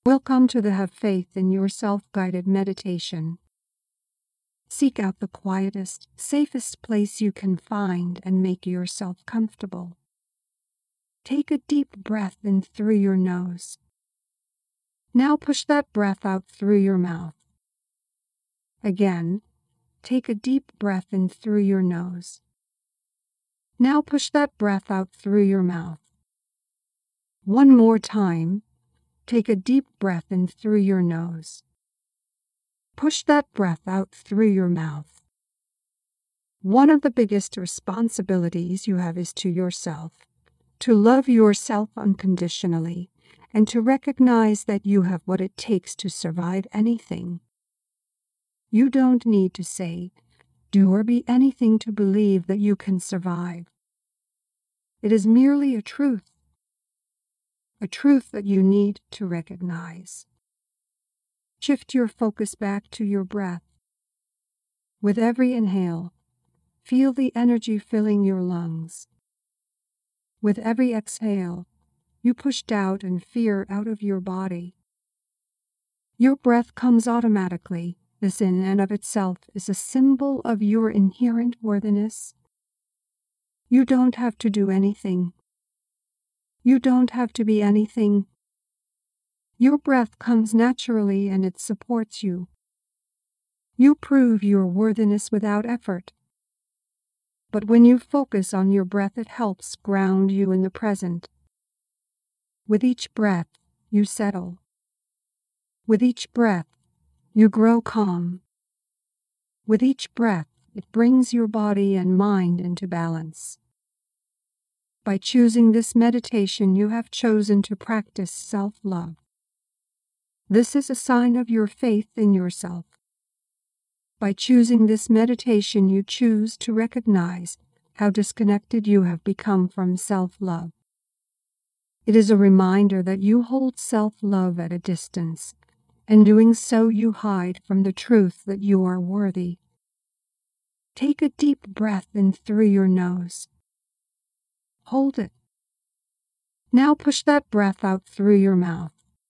Welcome to the Have Faith in Yourself guided meditation. Seek out the quietest, safest place you can find and make yourself comfortable. Take a deep breath in through your nose. Now push that breath out through your mouth. Again, take a deep breath in through your nose. Now push that breath out through your mouth. One more time. Take a deep breath in through your nose. Push that breath out through your mouth. One of the biggest responsibilities you have is to yourself, to love yourself unconditionally, and to recognize that you have what it takes to survive anything. You don't need to say, do, or be anything to believe that you can survive. It is merely a truth that you need to recognize. Shift your focus back to your breath. With every inhale, feel the energy filling your lungs. With every exhale, you push doubt and fear out of your body. Your breath comes automatically. This in and of itself is a symbol of your inherent worthiness. You don't have to do anything. You don't have to be anything. Your breath comes naturally and it supports you. You prove your worthiness without effort. But when you focus on your breath, it helps ground you in the present. With each breath, you settle. With each breath, you grow calm. With each breath, it brings your body and mind into balance. By choosing this meditation, you have chosen to practice self-love. This is a sign of your faith in yourself. By choosing this meditation, you choose to recognize how disconnected you have become from self-love. It is a reminder that you hold self-love at a distance. In doing so, you hide from the truth that you are worthy. Take a deep breath in through your nose. Hold it. Now push that breath out through your mouth.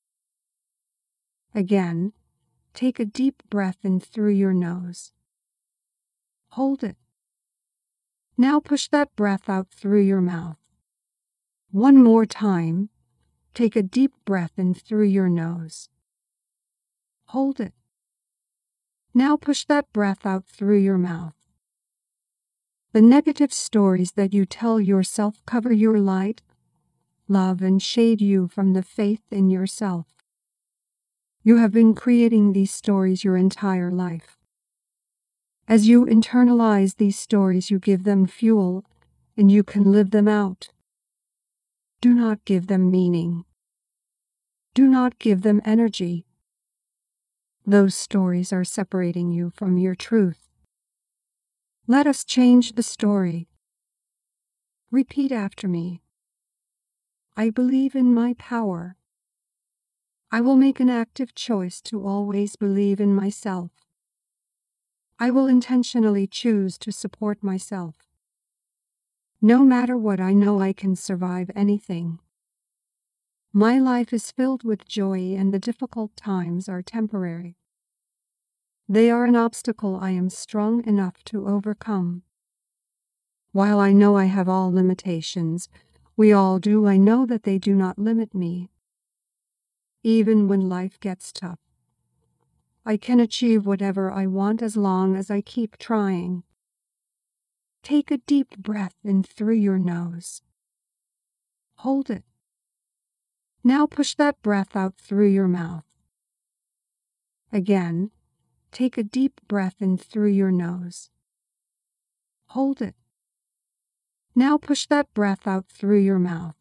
Again, take a deep breath in through your nose. Hold it. Now push that breath out through your mouth. One more time, take a deep breath in through your nose. Hold it. Now push that breath out through your mouth. The negative stories that you tell yourself cover your light, love, and shade you from the faith in yourself. You have been creating these stories your entire life. As you internalize these stories, you give them fuel, and you can live them out. Do not give them meaning. Do not give them energy. Those stories are separating you from your truth. Let us change the story. Repeat after me. I believe in my power. I will make an active choice to always believe in myself. I will intentionally choose to support myself. No matter what, I know I can survive anything. My life is filled with joy, and the difficult times are temporary. They are an obstacle I am strong enough to overcome. While I know I have all limitations, we all do, I know that they do not limit me. Even when life gets tough, I can achieve whatever I want as long as I keep trying. Take a deep breath in through your nose. Hold it. Now push that breath out through your mouth. Again, take a deep breath in through your nose. Hold it. Now push that breath out through your mouth.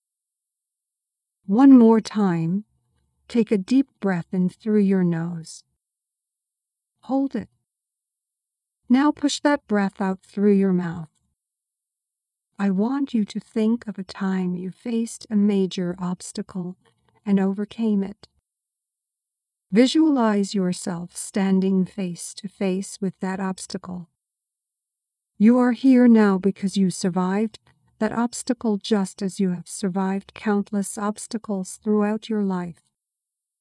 One more time, take a deep breath in through your nose. Hold it. Now push that breath out through your mouth. I want you to think of a time you faced a major obstacle and overcame it. Visualize yourself standing face to face with that obstacle. You are here now because you survived that obstacle, just as you have survived countless obstacles throughout your life.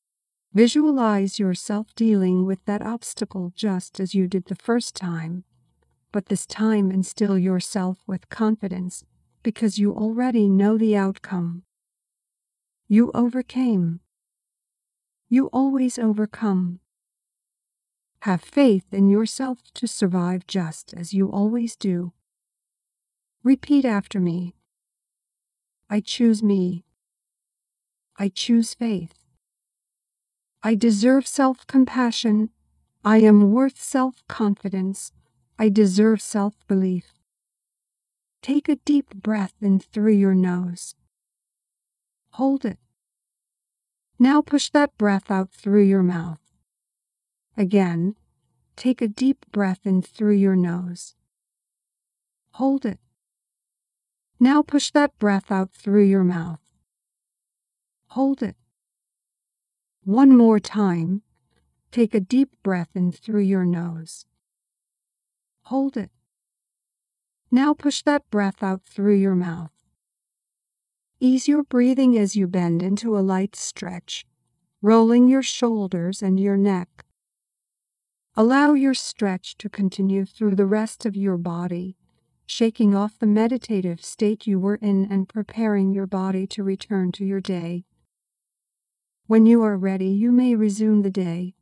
Visualize yourself dealing with that obstacle just as you did the first time, but this time instill yourself with confidence because you already know the outcome. You overcame. You always overcome. Have faith in yourself to survive just as you always do. Repeat after me. I choose me. I choose faith. I deserve self-compassion. I am worth self-confidence. I deserve self-belief. Take a deep breath in through your nose. Hold it. Now push that breath out through your mouth. Again, take a deep breath in through your nose. Hold it. Now push that breath out through your mouth. Hold it. One more time. Take a deep breath in through your nose. Hold it. Now push that breath out through your mouth. Ease your breathing as you bend into a light stretch, rolling your shoulders and your neck. Allow your stretch to continue through the rest of your body, shaking off the meditative state you were in and preparing your body to return to your day. When you are ready, you may resume the day.